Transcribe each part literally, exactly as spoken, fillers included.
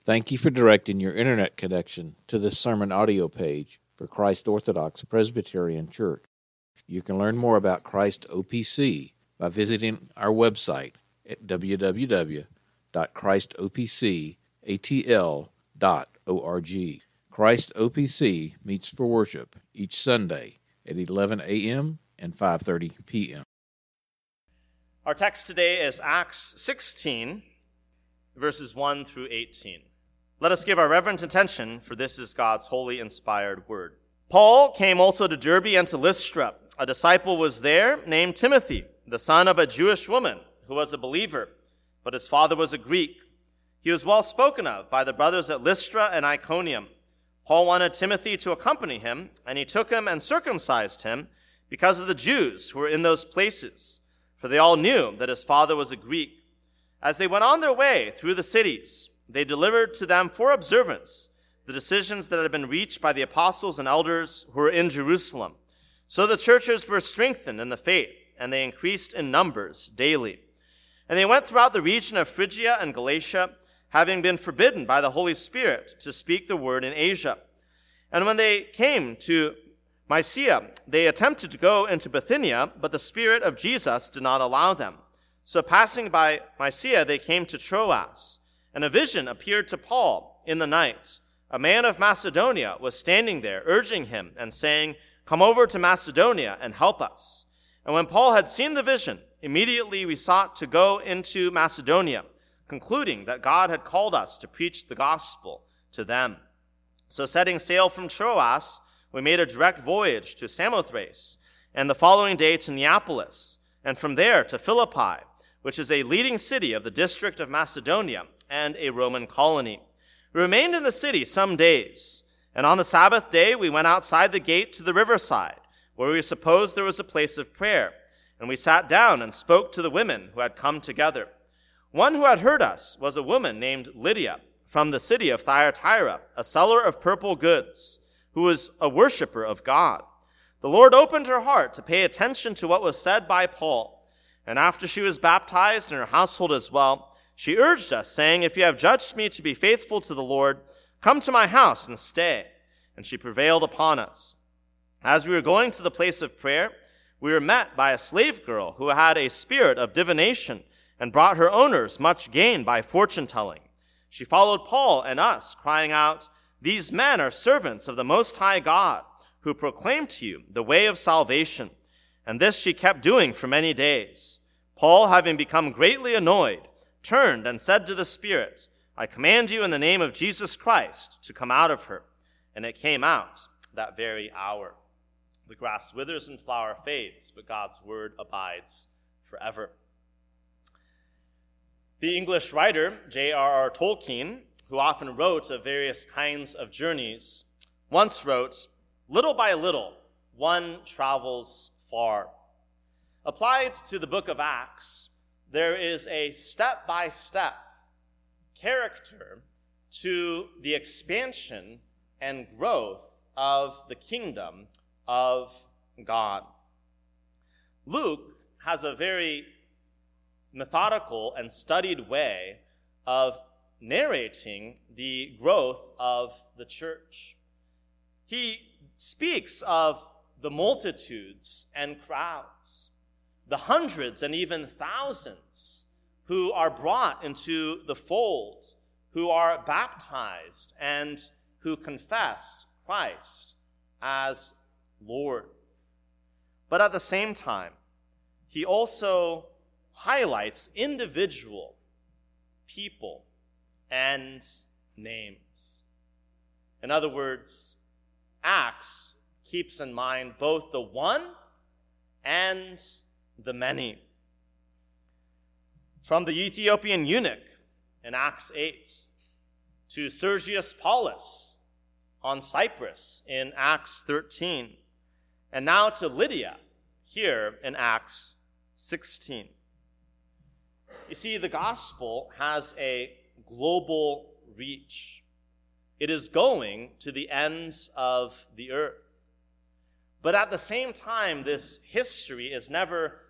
Thank you for directing your internet connection to this sermon audio page for Christ Orthodox Presbyterian Church. You can learn more about Christ O P C by visiting our website at w w w dot christ o p c a t l dot org. Christ O P C meets for worship each Sunday at eleven a.m. and five thirty p.m. Our text today is Acts sixteen, verses one through eighteen. Let us give our reverent attention, for this is God's holy inspired word. Paul came also to Derbe and to Lystra. A disciple was there named Timothy, the son of a Jewish woman who was a believer, but his father was a Greek. He was well spoken of by the brothers at Lystra and Iconium. Paul wanted Timothy to accompany him, and he took him and circumcised him because of the Jews who were in those places, for they all knew that his father was a Greek. As they went on their way through the cities, they delivered to them for observance the decisions that had been reached by the apostles and elders who were in Jerusalem. So the churches were strengthened in the faith, and they increased in numbers daily. And they went throughout the region of Phrygia and Galatia, having been forbidden by the Holy Spirit to speak the word in Asia. And when they came to Mysia, they attempted to go into Bithynia, but the Spirit of Jesus did not allow them. So passing by Mysia, they came to Troas. And a vision appeared to Paul in the night. A man of Macedonia was standing there, urging him and saying, "Come over to Macedonia and help us." And when Paul had seen the vision, immediately we sought to go into Macedonia, concluding that God had called us to preach the gospel to them. So setting sail from Troas, we made a direct voyage to Samothrace, and the following day to Neapolis, and from there to Philippi, which is a leading city of the district of Macedonia and a Roman colony. We remained in the city some days, and on the Sabbath day we went outside the gate to the riverside, where we supposed there was a place of prayer, and we sat down and spoke to the women who had come together. One who had heard us was a woman named Lydia, from the city of Thyatira, a seller of purple goods, who was a worshiper of God. The Lord opened her heart to pay attention to what was said by Paul, and after she was baptized and her household as well, she urged us, saying, "If you have judged me to be faithful to the Lord, come to my house and stay." And she prevailed upon us. As we were going to the place of prayer, we were met by a slave girl who had a spirit of divination and brought her owners much gain by fortune-telling. She followed Paul and us, crying out, "These men are servants of the Most High God, who proclaim to you the way of salvation." And this she kept doing for many days. Paul, having become greatly annoyed, turned and said to the Spirit, "I command you in the name of Jesus Christ to come out of her." And it came out that very hour. The grass withers and flower fades, but God's word abides forever. The English writer J R R Tolkien, who often wrote of various kinds of journeys, once wrote, "Little by little, one travels far." Applied to the book of Acts, there is a step-by-step character to the expansion and growth of the kingdom of God. Luke has a very methodical and studied way of narrating the growth of the church. He speaks of the multitudes and crowds, the hundreds and even thousands who are brought into the fold, who are baptized and who confess Christ as Lord. But at the same time, he also highlights individual people and names. In other words, Acts keeps in mind both the one and the many. From the Ethiopian eunuch in Acts eight, to Sergius Paulus on Cyprus in Acts thirteen, and now to Lydia here in Acts sixteen. You see, the gospel has a global reach. It is going to the ends of the earth. But at the same time, this history is never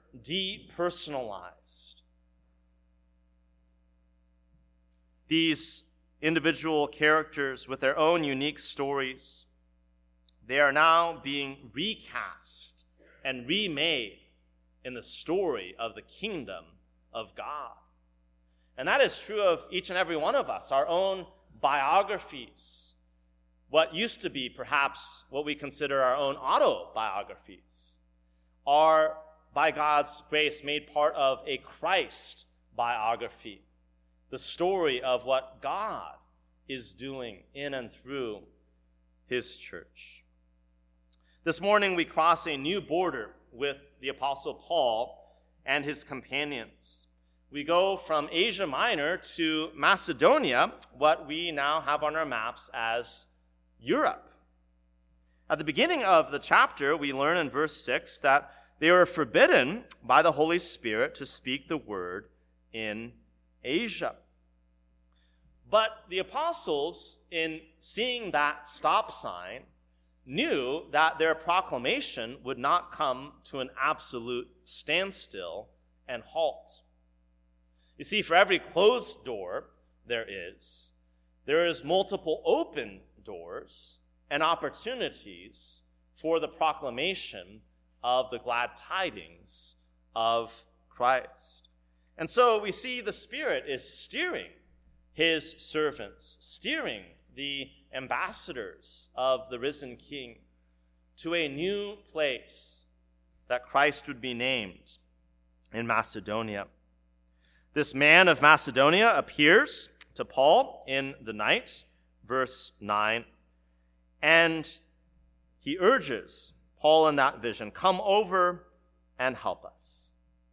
depersonalized. These individual characters with their own unique stories, they are now being recast and remade in the story of the kingdom of God. And that is true of each and every one of us, our own biographies, what used to be perhaps what we consider our own autobiographies, are by God's grace made part of a Christ biography, the story of what God is doing in and through his church. This morning we cross a new border with the Apostle Paul and his companions. We go from Asia Minor to Macedonia, what we now have on our maps as Europe. At the beginning of the chapter, we learn in verse six that they were forbidden by the Holy Spirit to speak the word in Asia. But the apostles, in seeing that stop sign, knew that their proclamation would not come to an absolute standstill and halt. You see, for every closed door there is, there is multiple open doors and opportunities for the proclamation of the glad tidings of Christ. And so we see the Spirit is steering his servants, steering the ambassadors of the risen King to a new place that Christ would be named in Macedonia. This man of Macedonia appears to Paul in the night, verse nine, and he urges Paul in that vision, come over and help us.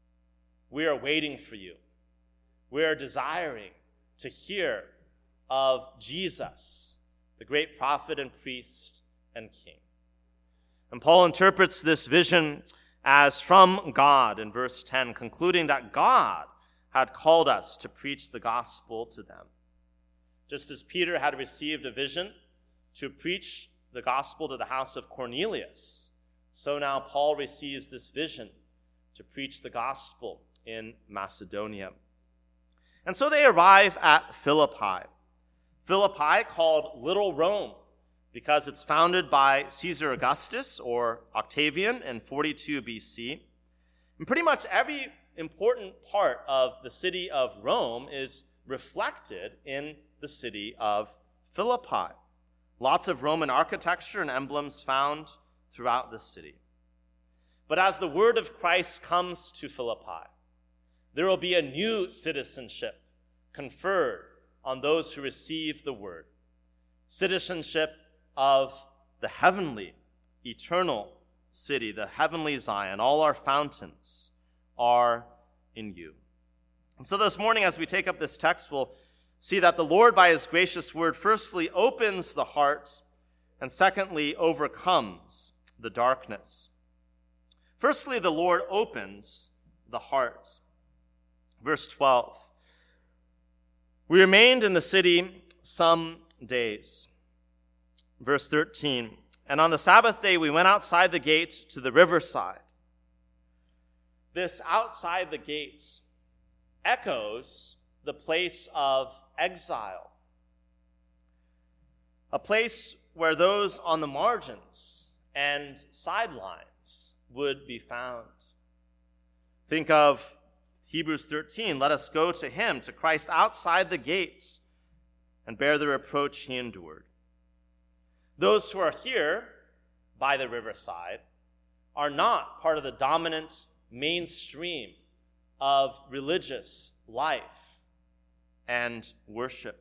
We are waiting for you. We are desiring to hear of Jesus, the great prophet and priest and king. And Paul interprets this vision as from God in verse ten, concluding that God had called us to preach the gospel to them. Just as Peter had received a vision to preach the gospel to the house of Cornelius, so now Paul receives this vision to preach the gospel in Macedonia. And so they arrive at Philippi. Philippi, called Little Rome, because it's founded by Caesar Augustus or Octavian in forty-two B C. And pretty much every important part of the city of Rome is reflected in the city of Philippi. Lots of Roman architecture and emblems found throughout the city. But as the word of Christ comes to Philippi, there will be a new citizenship conferred on those who receive the word. Citizenship of the heavenly, eternal city, the heavenly Zion. All our fountains are in you. And so this morning, as we take up this text, we'll see that the Lord, by his gracious word, firstly opens the heart, and secondly, overcomes the darkness. Firstly, the Lord opens the heart. Verse twelve. We remained in the city some days. Verse thirteen. And on the Sabbath day we went outside the gate to the riverside. This outside the gate echoes the place of exile. A place where those on the margins and sidelines would be found. Think of Hebrews thirteen, let us go to him, to Christ outside the gates, and bear the reproach he endured. Those who are here by the riverside are not part of the dominant mainstream of religious life and worship.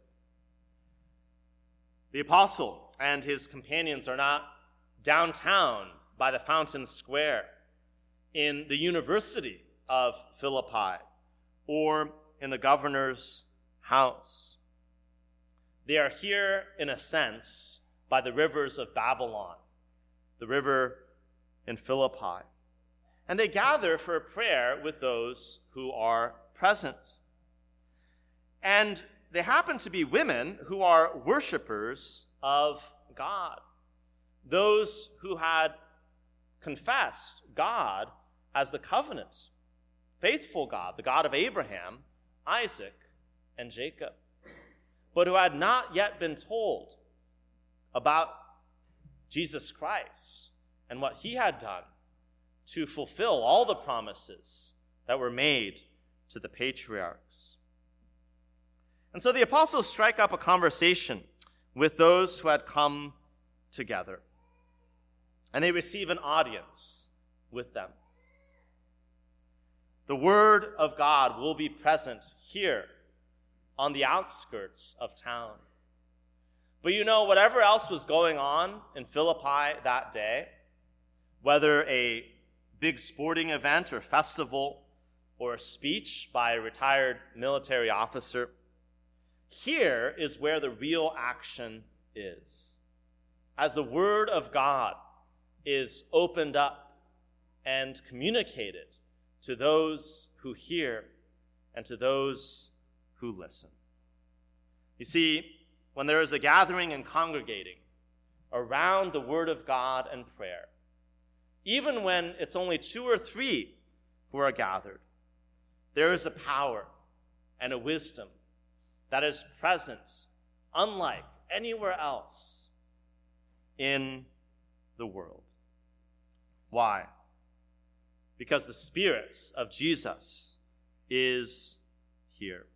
The apostle and his companions are not downtown by the fountain square, in the University of Philippi, or in the governor's house. They are here, in a sense, by the rivers of Babylon, the river in Philippi. And they gather for a prayer with those who are present. And they happen to be women who are worshipers of God, those who had confessed God as the covenant, faithful God, the God of Abraham, Isaac, and Jacob. but who had not yet been told about Jesus Christ and what he had done to fulfill all the promises that were made to the patriarchs. And so the apostles strike up a conversation with those who had come together, and they receive an audience with them. The word of God will be present here on the outskirts of town. But you know, whatever else was going on in Philippi that day, whether a big sporting event or festival or a speech by a retired military officer, here is where the real action is. As the word of God is opened up and communicated to those who hear and to those who listen. You see, when there is a gathering and congregating around the word of God and prayer, even when it's only two or three who are gathered, there is a power and a wisdom that is present, unlike anywhere else in the world. Why? Because the Spirit of Jesus is here.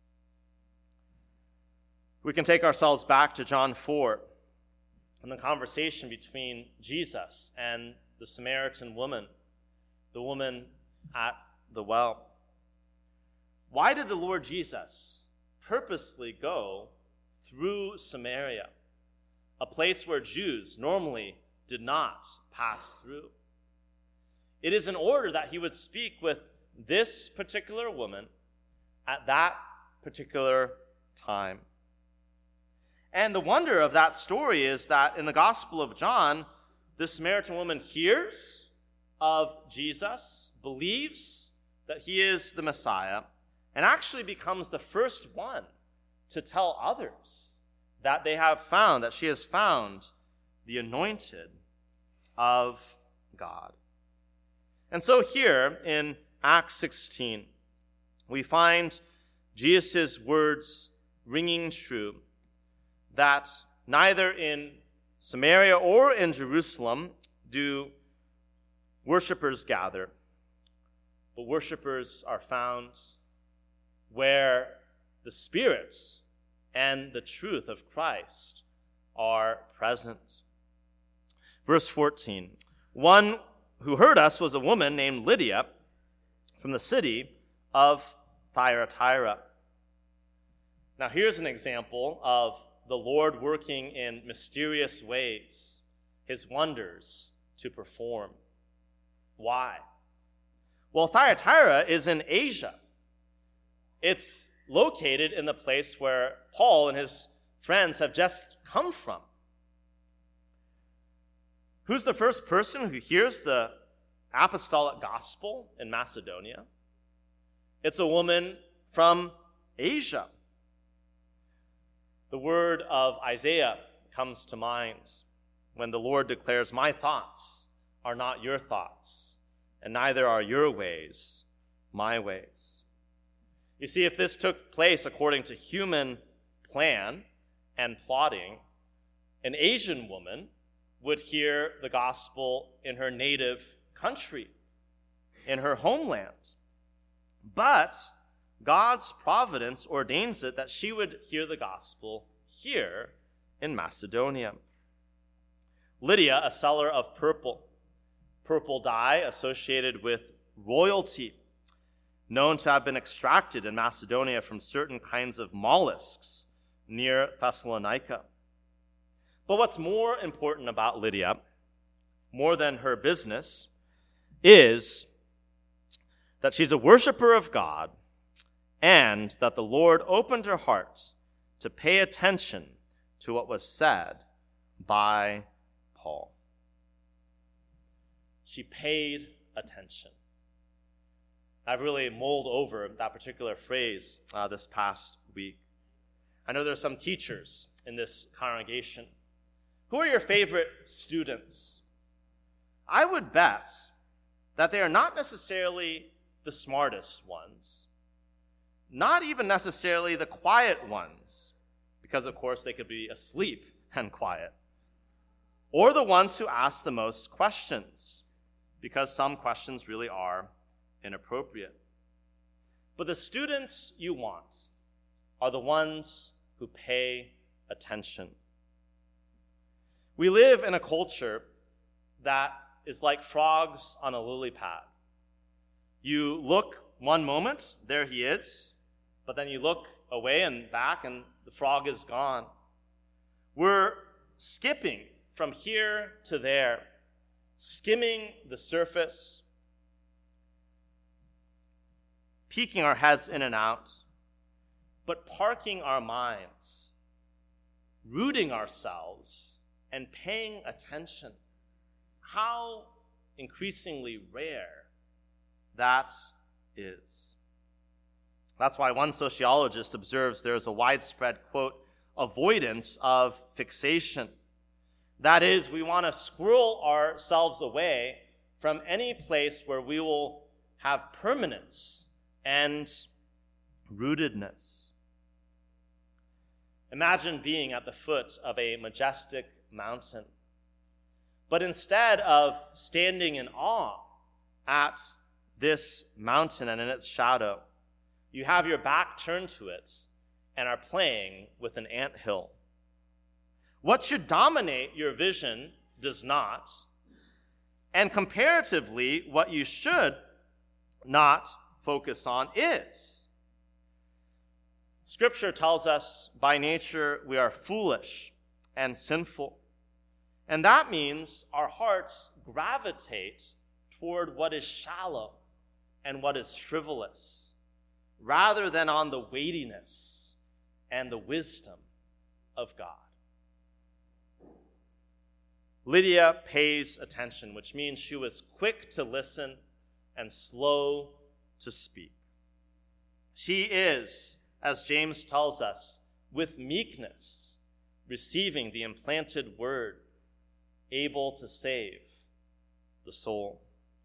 We can take ourselves back to John four and the conversation between Jesus and the Samaritan woman, the woman at the well. Why did the Lord Jesus purposely go through Samaria, a place where Jews normally did not pass through? It is in order that he would speak with this particular woman at that particular time. And the wonder of that story is that in the Gospel of John, the Samaritan woman hears of Jesus, believes that he is the Messiah, and actually becomes the first one to tell others that they have found, that she has found the anointed of God. And so here in Acts sixteen, we find Jesus' words ringing true, that neither in Samaria or in Jerusalem do worshipers gather, but worshipers are found where the Spirit and the truth of Christ are present. Verse fourteen, one who heard us was a woman named Lydia from the city of Thyatira. Now here's an example of the Lord working in mysterious ways, his wonders to perform. Why? Well, Thyatira is in Asia. It's located in the place where Paul and his friends have just come from. Who's the first person who hears the apostolic gospel in Macedonia? It's a woman from Asia. The word of Isaiah comes to mind when the Lord declares, "My thoughts are not your thoughts, and neither are your ways my ways." You see, if this took place according to human plan and plotting, an Asian woman would hear the gospel in her native country, in her homeland. But God's providence ordains it that she would hear the gospel here in Macedonia. Lydia, a seller of purple, purple dye associated with royalty, known to have been extracted in Macedonia from certain kinds of mollusks near Thessalonica. But what's more important about Lydia, more than her business, is that she's a worshiper of God and that the Lord opened her heart to pay attention to what was said by Paul. She paid attention. I've really mulled over that particular phrase uh, this past week. I know there are some teachers in this congregation. Who are your favorite students? I would bet that they are not necessarily the smartest ones, not even necessarily the quiet ones, because of course they could be asleep and quiet. Or the ones who ask the most questions, because some questions really are inappropriate. But the students you want are the ones who pay attention. We live in a culture that is like frogs on a lily pad. You look one moment, there he is, but then you look away and back and the frog is gone. We're skipping from here to there, skimming the surface, peeking our heads in and out, but parking our minds, rooting ourselves, and paying attention. How increasingly rare that is. That's why one sociologist observes there is a widespread, quote, avoidance of fixation. That is, we want to squirrel ourselves away from any place where we will have permanence and rootedness. Imagine being at the foot of a majestic mountain, but instead of standing in awe at this mountain and in its shadow, you have your back turned to it and are playing with an anthill. What should dominate your vision does not, and comparatively, what you should not focus on is. Scripture tells us by nature we are foolish and sinful. And that means our hearts gravitate toward what is shallow and what is frivolous, rather than on the weightiness and the wisdom of God. Lydia pays attention, which means she was quick to listen and slow to speak. She is, as James tells us, with meekness, receiving the implanted word, able to save the soul.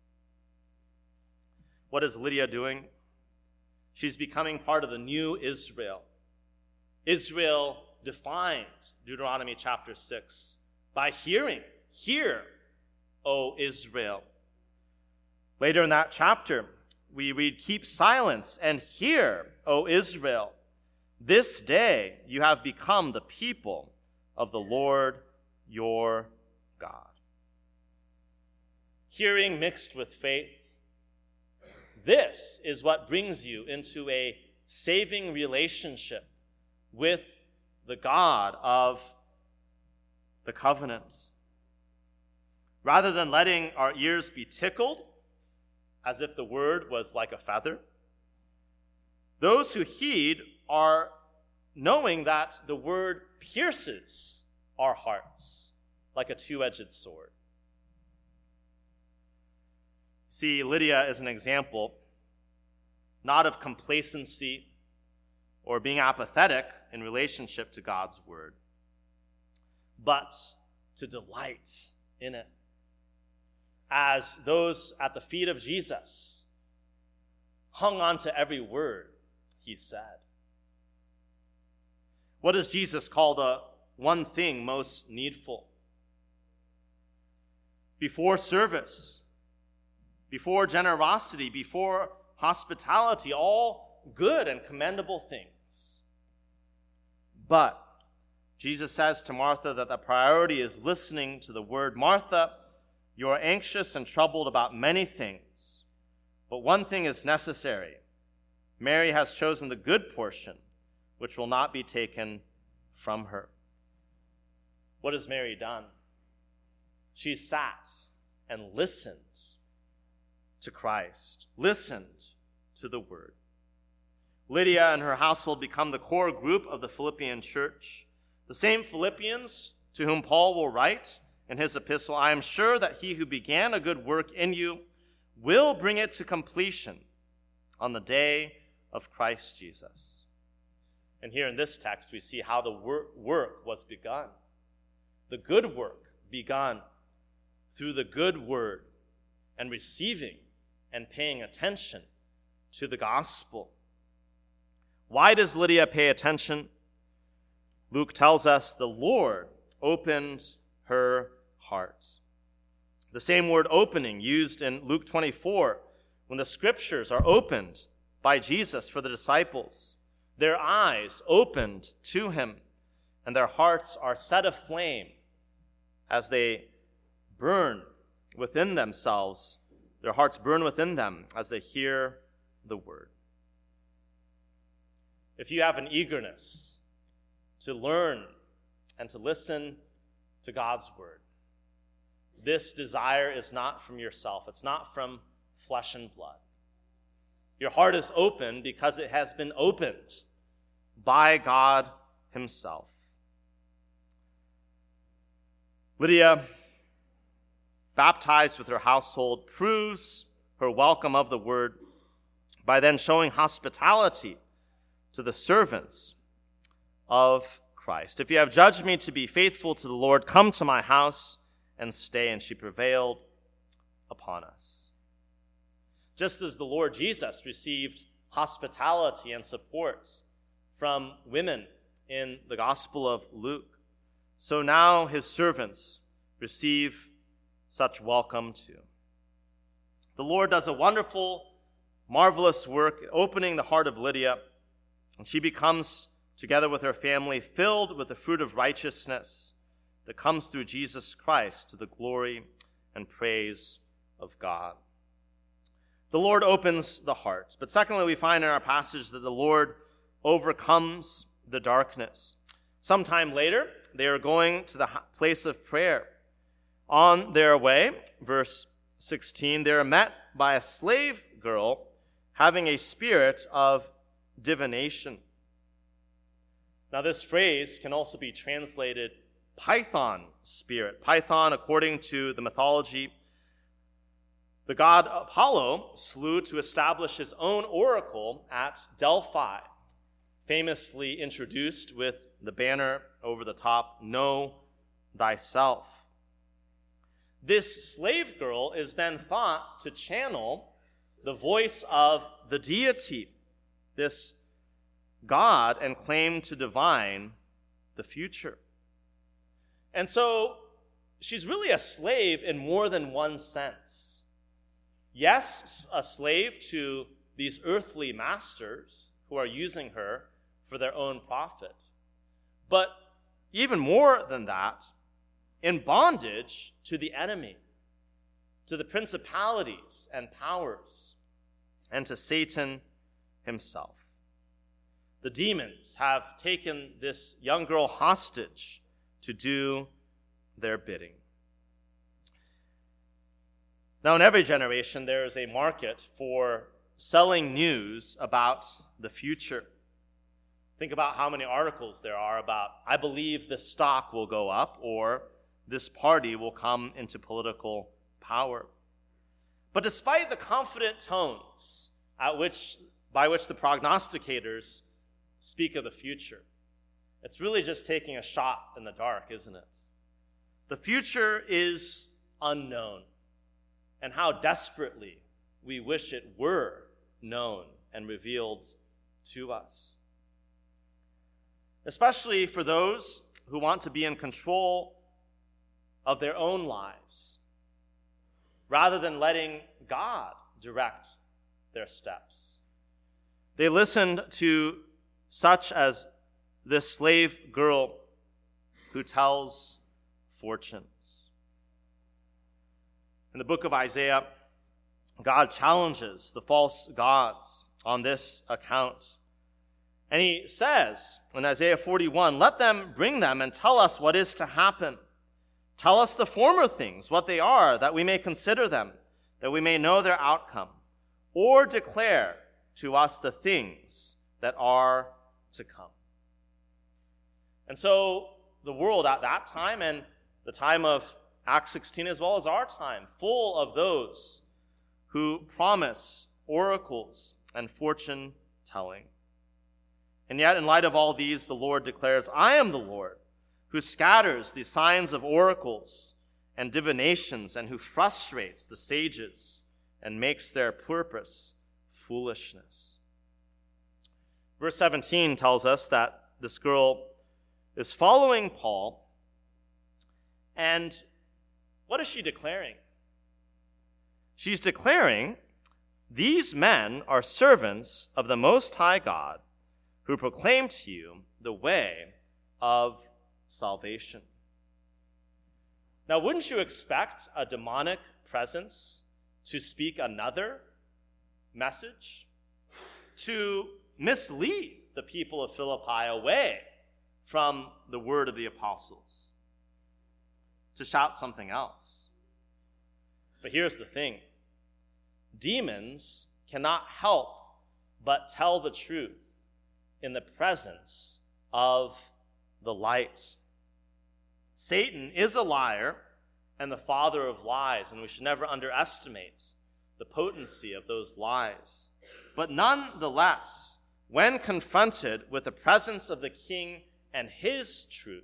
What is Lydia doing? She's becoming part of the new Israel. Israel defined, Deuteronomy chapter six, by hearing. Hear, O Israel. Later in that chapter, we read, keep silence and hear, O Israel. This day you have become the people of the Lord your God. Hearing mixed with faith. This is what brings you into a saving relationship with the God of the covenant. Rather than letting our ears be tickled, as if the word was like a feather, those who heed are knowing that the word pierces our hearts like a two-edged sword. See, Lydia is an example not of complacency or being apathetic in relationship to God's word, but to delight in it. As those at the feet of Jesus hung on to every word he said. What does Jesus call the one thing most needful? Before service, before generosity, before hospitality, all good and commendable things. But Jesus says to Martha that the priority is listening to the word. Martha, you are anxious and troubled about many things, but one thing is necessary. Mary has chosen the good portion, which will not be taken from her. What has Mary done? She sat and listened to Christ, listened to the word. Lydia and her household become the core group of the Philippian church, the same Philippians to whom Paul will write in his epistle, I am sure that he who began a good work in you will bring it to completion on the day of Christ Jesus. And here in this text, we see how the wor- work was begun. The good work begun through the good word and receiving and paying attention to the gospel. Why does Lydia pay attention? Luke tells us the Lord opened her heart. The same word opening used in Luke twenty-four when the scriptures are opened by Jesus for the disciples. Their eyes opened to him, and their hearts are set aflame as they burn within themselves. Their hearts burn within them as they hear the word. If you have an eagerness to learn and to listen to God's word, this desire is not from yourself. It's not from flesh and blood. Your heart is open because it has been opened by God himself. Lydia, baptized with her household, proves her welcome of the word by then showing hospitality to the servants of Christ. If you have judged me to be faithful to the Lord, come to my house and stay. And she prevailed upon us. Just as the Lord Jesus received hospitality and support from women in the Gospel of Luke, so now his servants receive such welcome too. The Lord does a wonderful, marvelous work opening the heart of Lydia, and she becomes, together with her family, filled with the fruit of righteousness that comes through Jesus Christ to the glory and praise of God. The Lord opens the heart. But secondly, we find in our passage that the Lord overcomes the darkness. Sometime later, they are going to the place of prayer. On their way, verse sixteen, they are met by a slave girl having a spirit of divination. Now, this phrase can also be translated Python spirit. Python, according to the mythology, the god Apollo slew to establish his own oracle at Delphi, famously introduced with the banner over the top, "Know thyself." This slave girl is then thought to channel the voice of the deity, this God, and claim to divine the future. And so she's really a slave in more than one sense. Yes, a slave to these earthly masters who are using her for their own profit. But even more than that, in bondage to the enemy, to the principalities and powers, and to Satan himself. The demons have taken this young girl hostage to do their bidding. Now, in every generation, there is a market for selling news about the future. Think about how many articles there are about, I believe this stock will go up, or this party will come into political power. But despite the confident tones at which, by which the prognosticators speak of the future, it's really just taking a shot in the dark, isn't it? The future is unknown, and how desperately we wish it were known and revealed to us. Especially for those who want to be in control of their own lives, rather than letting God direct their steps. They listened to such as this slave girl who tells fortunes. In the book of Isaiah, God challenges the false gods on this account. And he says in Isaiah forty-one, let them bring them and tell us what is to happen. Tell us the former things, what they are, that we may consider them, that we may know their outcome, or declare to us the things that are to come. And so the world at that time, and the time of Acts sixteen as well as our time, full of those who promise oracles and fortune telling. And yet, in light of all these, the Lord declares, I am the Lord, who scatters the signs of oracles and divinations, and who frustrates the sages and makes their purpose foolishness. Verse seventeen tells us that this girl is following Paul. And what is she declaring? She's declaring, these men are servants of the Most High God, who proclaim to you the way of salvation. Now, wouldn't you expect a demonic presence to speak another message? To mislead the people of Philippi away from the word of the apostles? To shout something else? But here's the thing. Demons cannot help but tell the truth in the presence of the light. Satan is a liar and the father of lies, and we should never underestimate the potency of those lies. But nonetheless, when confronted with the presence of the King and his truth,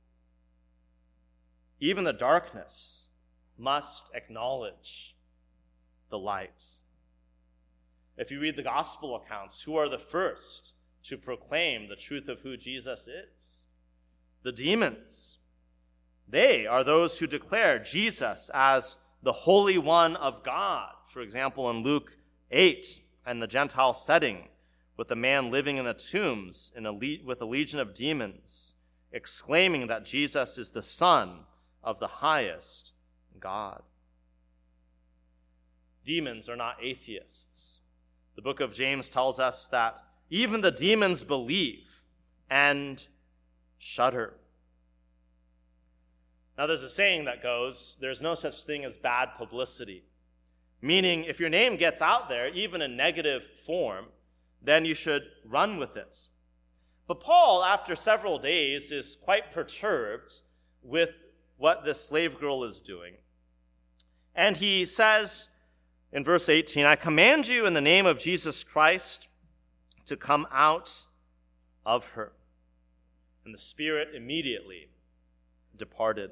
even the darkness must acknowledge the light. If you read the gospel accounts, who are the first to proclaim the truth of who Jesus is? The demons. They are those who declare Jesus as the Holy One of God. For example, in Luke eight, and the Gentile setting, with the man living in the tombs in a le- with a legion of demons, exclaiming that Jesus is the Son of the highest God. Demons are not atheists. The book of James tells us that even the demons believe and shudder. Now, there's a saying that goes, there's no such thing as bad publicity. Meaning, if your name gets out there, even in negative form, then you should run with it. But Paul, after several days, is quite perturbed with what this slave girl is doing. And he says in verse eighteen, I command you in the name of Jesus Christ to come out of her. And the spirit immediately departed.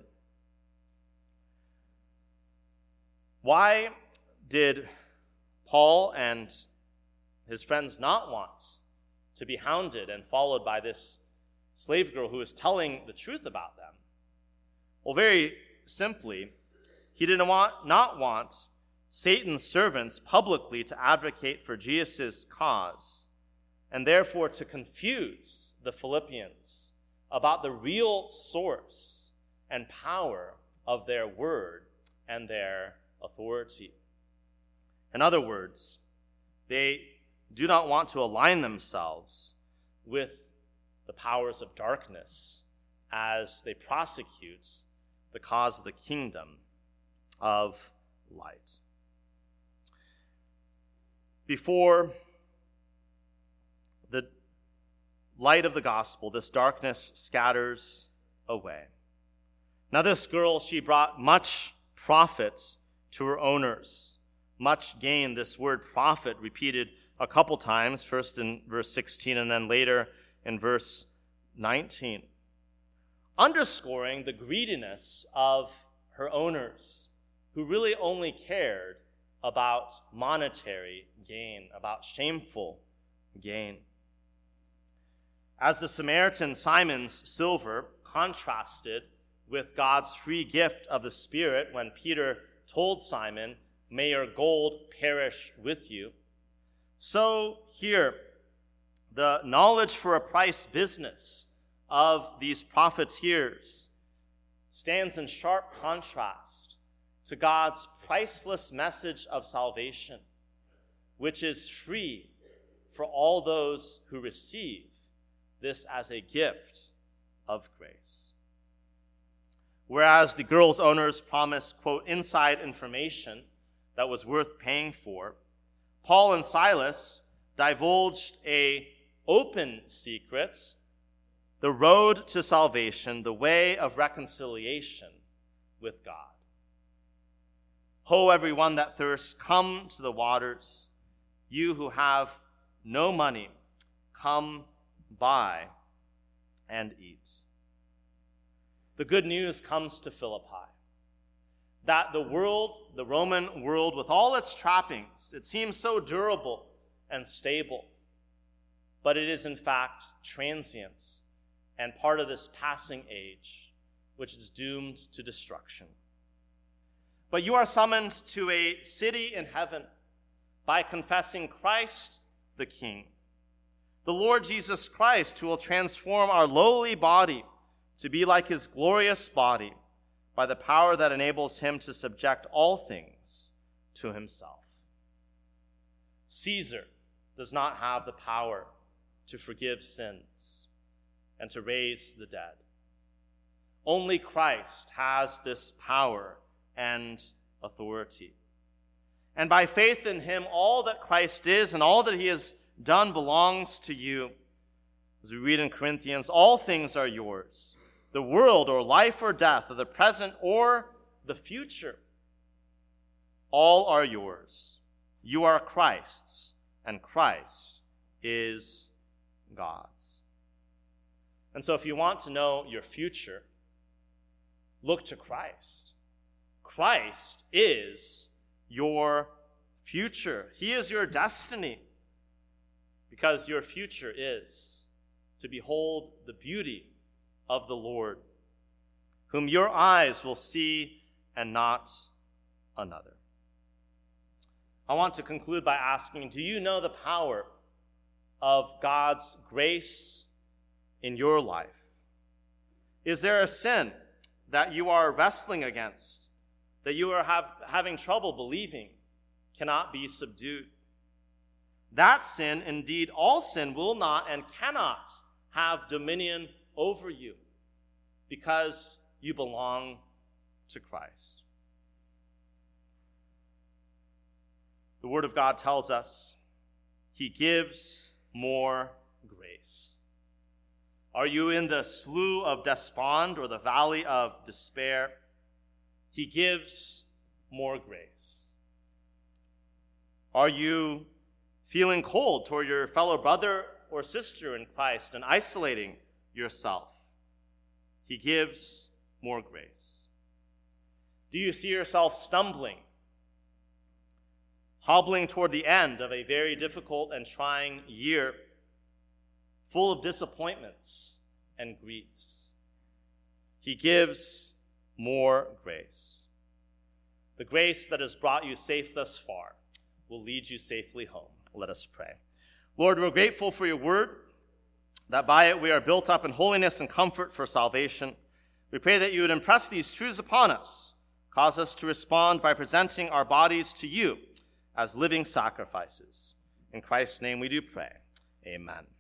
Why did Paul and his friends not want to be hounded and followed by this slave girl who is telling the truth about them? Well, very simply, he did not, not want Satan's servants publicly to advocate for Jesus' cause and therefore to confuse the Philippians about the real source and power of their word and their authority. In other words, they do not want to align themselves with the powers of darkness as they prosecute the cause of the kingdom of light. Before the light of the gospel, this darkness scatters away. Now this girl, she brought much profit to her owners. Much gain, this word profit repeated a couple times, first in verse sixteen and then later in verse nineteen, underscoring the greediness of her owners, who really only cared about monetary gain, about shameful gain. As the Samaritan Simon's silver contrasted with God's free gift of the Spirit when Peter told Simon, may your gold perish with you, so here, the knowledge for a price business of these profiteers stands in sharp contrast to God's priceless message of salvation, which is free for all those who receive this as a gift of grace. Whereas the girl's owners promised, quote, inside information that was worth paying for, Paul and Silas divulged a open secret, the road to salvation, the way of reconciliation with God. Ho, everyone that thirsts, come to the waters. You who have no money, come buy and eat. The good news comes to Philippi, that the world, the Roman world, with all its trappings, it seems so durable and stable, but it is in fact transient and part of this passing age, which is doomed to destruction. But you are summoned to a city in heaven by confessing Christ the King, the Lord Jesus Christ, who will transform our lowly body to be like his glorious body by the power that enables him to subject all things to himself. Caesar does not have the power to forgive sins and to raise the dead. Only Christ has this power and authority. And by faith in him, all that Christ is and all that he has done belongs to you. As we read in Corinthians, all things are yours. The world or life or death, or the present or the future, all are yours. You are Christ's, and Christ is God's. And so if you want to know your future, look to Christ. Christ is your future. He is your destiny, because your future is to behold the beauty of the Lord, whom your eyes will see and not another. I want to conclude by asking, do you know the power of God's grace in your life? Is there a sin that you are wrestling against, that you are have, having trouble believing cannot be subdued? That sin, indeed all sin, will not and cannot have dominion over you, because you belong to Christ. The Word of God tells us he gives more grace. Are you in the slough of despond or the valley of despair? He gives more grace. Are you feeling cold toward your fellow brother or sister in Christ and isolating yourself? He gives more grace. Do you see yourself stumbling, hobbling toward the end of a very difficult and trying year, full of disappointments and griefs? He gives more grace. The grace that has brought you safe thus far will lead you safely home. Let us pray. Lord, we're grateful for your word, that by it we are built up in holiness and comfort for salvation. We pray that you would impress these truths upon us, cause us to respond by presenting our bodies to you as living sacrifices. In Christ's name we do pray. Amen.